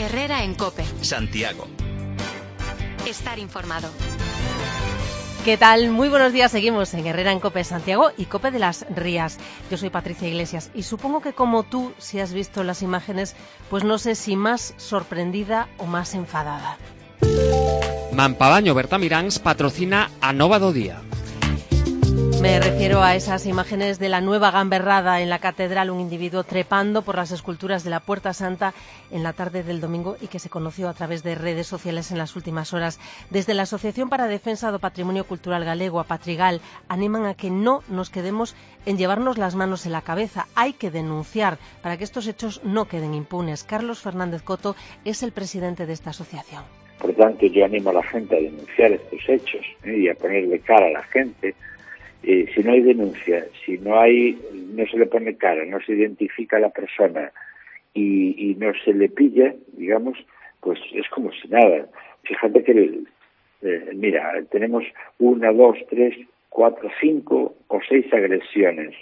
Herrera en COPE. Santiago. Estar informado. ¿Qué tal? Muy buenos días. Seguimos en Herrera en COPE Santiago y COPE de las Rías. Yo soy Patricia Iglesias y supongo que como tú, si has visto las imágenes, pues no sé si más sorprendida o más enfadada. Mampavaño Bertamiráns patrocina a Nova do Día. Me refiero a esas imágenes de la nueva gamberrada en la catedral, un individuo trepando por las esculturas de la Puerta Santa en la tarde del domingo y que se conoció a través de redes sociales en las últimas horas. Desde la Asociación para a Defensa do Patrimonio Cultural Galego, a Patrigal, animan a que no nos quedemos en llevarnos las manos en la cabeza. Hay que denunciar para que estos hechos no queden impunes. Carlos Fernández Coto es el presidente de esta asociación. Por tanto, yo animo a la gente a denunciar estos hechos y a ponerle cara a la gente. Si no hay denuncia, si no se le pone cara, no se identifica a la persona y no se le pilla, digamos, pues es como si nada. Fíjate que, mira, tenemos 1, 2, 3, 4, 5 o 6 agresiones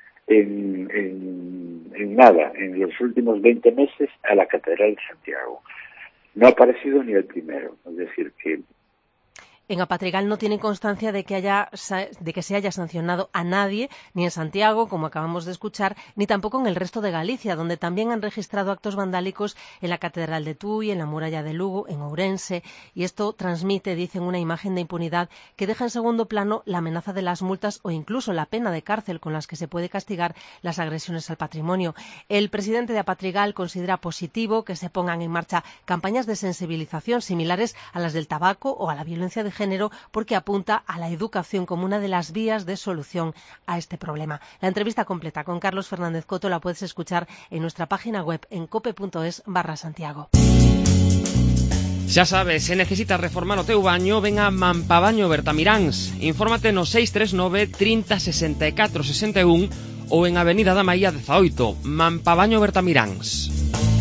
en nada, en los últimos 20 meses a la Catedral de Santiago. No ha aparecido ni el primero, es decir, que en Apatrigal no tienen constancia de que se haya sancionado a nadie, ni en Santiago, como acabamos de escuchar, ni tampoco en el resto de Galicia, donde también han registrado actos vandálicos en la Catedral de Tui, en la Muralla de Lugo, en Ourense, y esto transmite, dicen, una imagen de impunidad que deja en segundo plano la amenaza de las multas o incluso la pena de cárcel con las que se puede castigar las agresiones al patrimonio. El presidente de Apatrigal considera positivo que se pongan en marcha campañas de sensibilización similares a las del tabaco o a la violencia de género, porque apunta a la educación como una de las vías de solución a este problema. La entrevista completa con Carlos Fernández Coto la puedes escuchar en nuestra página web en cope.es/Santiago. Xa sabes, se necesitas reformar o teu baño, ven a Mampavaño Bertamiráns. Infórmate no 639 30 64 61 ou en Avenida da Maía 18, Mampavaño Bertamiráns.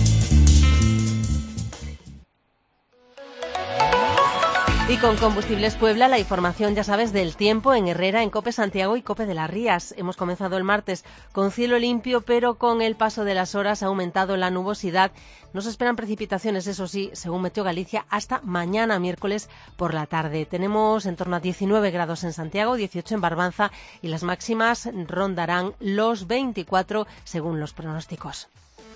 Y con Combustibles Puebla, la información, ya sabes, del tiempo en Herrera, en COPE Santiago y COPE de las Rías. Hemos comenzado el martes con cielo limpio, pero con el paso de las horas ha aumentado la nubosidad. No se esperan precipitaciones, eso sí, según Meteo Galicia, hasta mañana miércoles por la tarde. Tenemos en torno a 19 grados en Santiago, 18 en Barbanza y las máximas rondarán los 24 según los pronósticos.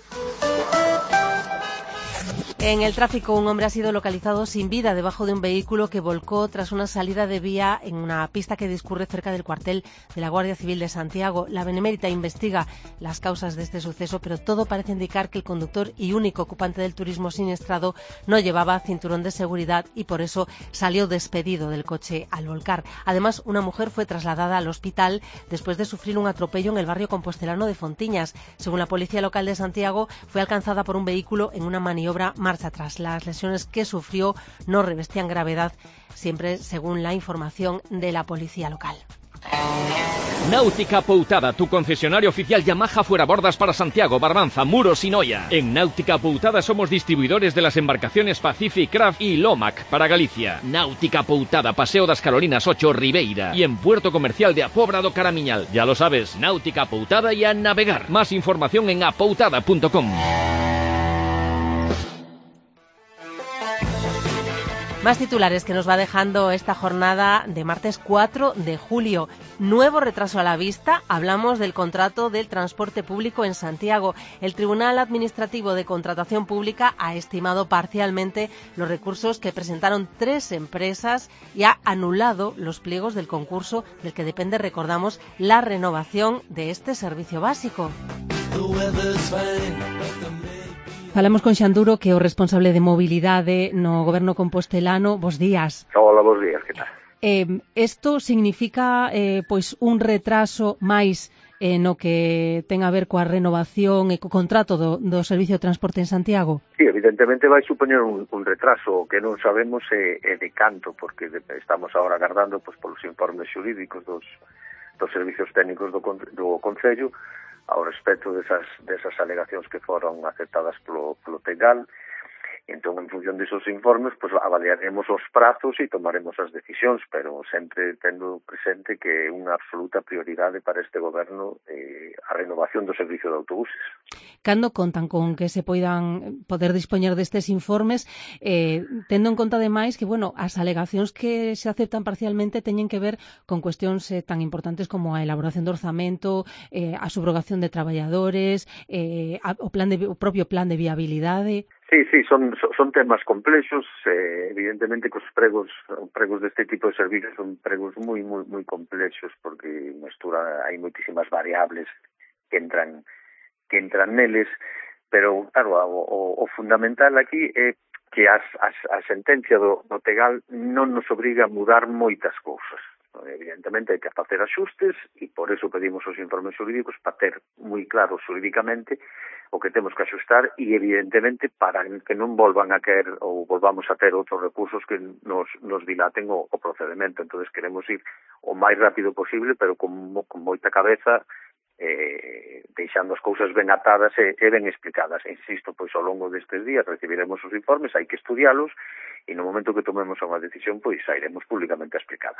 En el tráfico, un hombre ha sido localizado sin vida debajo de un vehículo que volcó tras una salida de vía en una pista que discurre cerca del cuartel de la Guardia Civil de Santiago. La Benemérita investiga las causas de este suceso, pero todo parece indicar que el conductor y único ocupante del turismo siniestrado no llevaba cinturón de seguridad y por eso salió despedido del coche al volcar. Además, una mujer fue trasladada al hospital después de sufrir un atropello en el barrio compostelano de Fontiñas. Según la Policía Local de Santiago, fue alcanzada por un vehículo en una maniobra marcha atrás. Las lesiones que sufrió no revestían gravedad, siempre según la información de la policía local. Náutica Poutada, tu concesionario oficial Yamaha fuera bordas para Santiago, Barbanza, Muros y Noia. En Náutica Poutada somos distribuidores de las embarcaciones Pacific Craft y Lomac para Galicia. Náutica Poutada, Paseo das Carolinas 8, Ribeira. Y en Puerto Comercial de Apobra do Caramiñal. Ya lo sabes, Náutica Poutada y a navegar. Más información en apoutada.com. Más titulares que nos va dejando esta jornada de martes 4 de julio. Nuevo retraso a la vista. Hablamos del contrato del transporte público en Santiago. El Tribunal Administrativo de Contratación Pública ha estimado parcialmente los recursos que presentaron 3 empresas y ha anulado los pliegos del concurso del que depende, recordamos, la renovación de este servicio básico. Falamos con Xanduro, que é o responsable de mobilidade no goberno compostelano. Bos días. Hola, bos días, que tal? Isto significa pois un retraso máis no que ten a ver coa renovación e co contrato do Servicio de Transporte en Santiago? Sí, evidentemente vai supoñer un retraso que non sabemos de canto, porque estamos agora agardando polos informes xurídicos dos servicios técnicos do Concello ao respecto desas alegacións que foron aceptadas polo TEGAL Entón, en función desos informes, pues avaliaremos os prazos e tomaremos as decisións, pero sempre tendo presente que é unha absoluta prioridade para este goberno a renovación do servicio de autobuses. Cando contan con que se poder dispoñer destes informes, tendo en conta ademais que, bueno, as alegacións que se aceptan parcialmente teñen que ver con cuestións tan importantes como a elaboración do orzamento, a subrogación de traballadores, o propio plan de viabilidade. Sí, son temas complexos, evidentemente que os pregos deste tipo de servicios son pregos moi complexos porque hai moitísimas variables que entran neles, pero claro, o fundamental aquí é que a sentencia do Tegal non nos obriga a mudar moitas cousas. Evidentemente hai que facer axustes e por eso pedimos os informes xurídicos para ter moi claro xurídicamente o que temos que axustar e evidentemente para que non volvan a caer ou volvamos a ter outros recursos que nos dilaten o procedemento. Entonces queremos ir o máis rápido posible pero con moita cabeza, deixando as cousas ben atadas e ben explicadas. Insisto, pois ao longo destes días recibiremos os informes, hai que estudialos e no momento que tomemos unha decisión pois sairemos públicamente a explicada.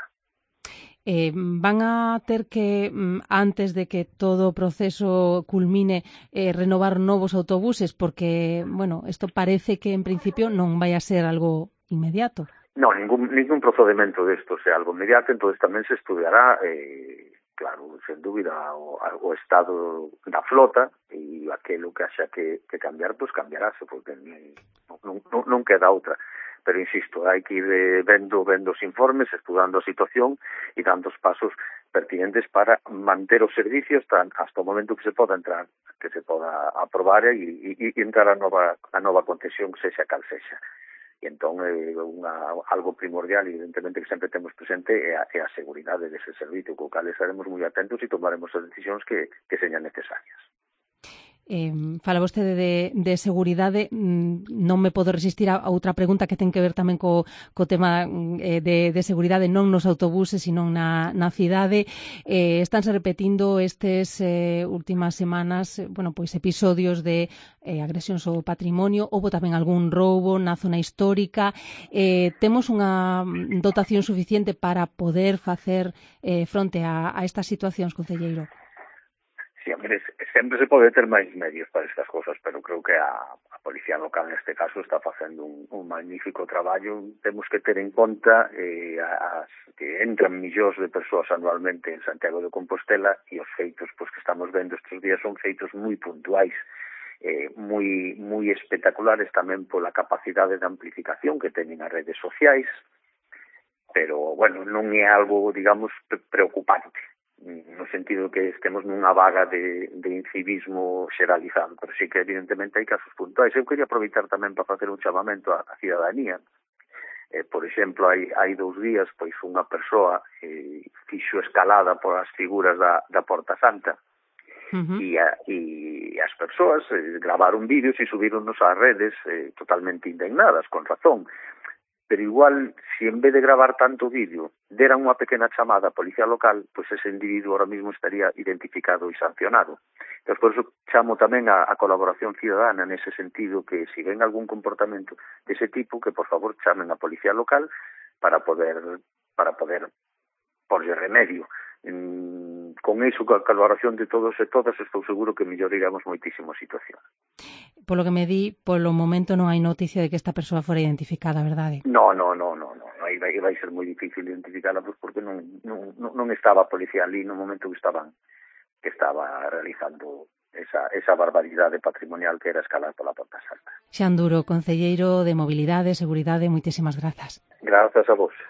Van a ter que, antes de que todo o proceso culmine, renovar novos autobuses, porque, bueno, isto parece que en principio non vai a ser algo inmediato. Non, ningún procedimento desto sea algo inmediato, entonces tamén se estudiará, claro, sen dúbida, o estado da flota e aquilo que haxa que cambiar, pois cambiarase, porque non queda outra. Pero, insisto, hai que ir vendo os informes, estudando a situación e dando os pasos pertinentes para manter os servicios hasta o momento que se poda entrar, que se poda aprobar e entrar a nova concesión, sexa cal sexa. E entón, algo primordial, evidentemente, que sempre temos presente é a seguridade dese servicio, co cal estaremos moi atentos e tomaremos as decisións que señan necesarias. Fala vostede de seguridade, non me podo resistir a outra pregunta que ten que ver tamén co tema de seguridade non nos autobuses, sino na cidade. Estánse repetindo estes últimas semanas, bueno, pois episodios de agresións ao patrimonio, houbo tamén algún roubo na zona histórica. Temos unha dotación suficiente para poder facer fronte a estas situacións, concelleiro? Sí, hombre, sempre se pode ter máis medios para estas cosas, pero creo que a Policía Local neste caso está facendo un magnífico traballo. Temos que ter en conta que entran millóns de persoas anualmente en Santiago de Compostela e os feitos que estamos vendo estes días son feitos moi puntuais, moi espectaculares tamén pola capacidade de amplificación que teñen as redes sociais, pero, bueno, non é algo, digamos, preocupante, no sentido que estemos nunha vaga de incivismo xeralizado, pero sí que evidentemente hai casos puntuais. Eu quería aproveitar tamén para facer un chamamento á cidadanía. Por exemplo, hai 2 días, pois unha persoa fixo escalada por as figuras da Porta Santa e as persoas gravaron vídeos e subironnos ás redes totalmente indignadas, con razón. Pero igual, se en vez de gravar tanto vídeo, deran unha pequena chamada á Policía Local, pois ese individuo ahora mismo estaría identificado e sancionado. Entón, por eso chamo tamén a colaboración cidadana nese sentido, que se ven algún comportamento dese tipo, que por favor chamen a Policía Local para poder porlle remedio. Con iso, con a colaboración de todos e todas, estou seguro que melloriramos moitísimo a situación. Polo que me di, polo momento non hai noticia de que esta persoa fora identificada, verdade? No. Vai ser moi difícil identificarla, pois porque non estaba a policía ali no momento que estaba realizando esa barbaridade patrimonial que era escalar pola Porta Santa. Xan Duro, concelleiro de Mobilidade e Seguridade, moitísimas grazas. Grazas a vos.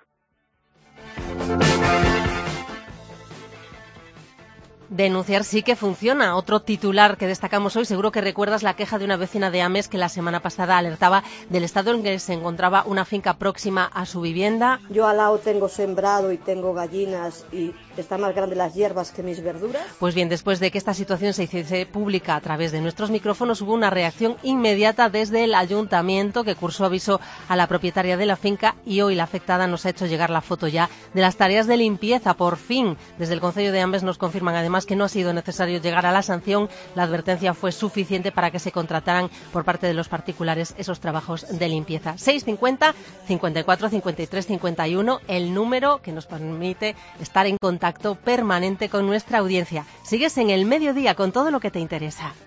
Denunciar sí que funciona. Otro titular que destacamos hoy, seguro que recuerdas la queja de una vecina de Ames que la semana pasada alertaba del estado en que se encontraba una finca próxima a su vivienda. Yo al lado tengo sembrado y tengo gallinas y están más grandes las hierbas que mis verduras. Pues bien, después de que esta situación se hiciese pública a través de nuestros micrófonos, hubo una reacción inmediata desde el ayuntamiento, que cursó aviso a la propietaria de la finca, y hoy la afectada nos ha hecho llegar la foto ya de las tareas de limpieza. Por fin, desde el Concello de Ambes nos confirman además que no ha sido necesario llegar a la sanción. La advertencia fue suficiente para que se contrataran por parte de los particulares esos trabajos de limpieza. 650 54 53 51, el número que nos permite estar en contacto permanente con nuestra audiencia. Sigues en El Mediodía con todo lo que te interesa.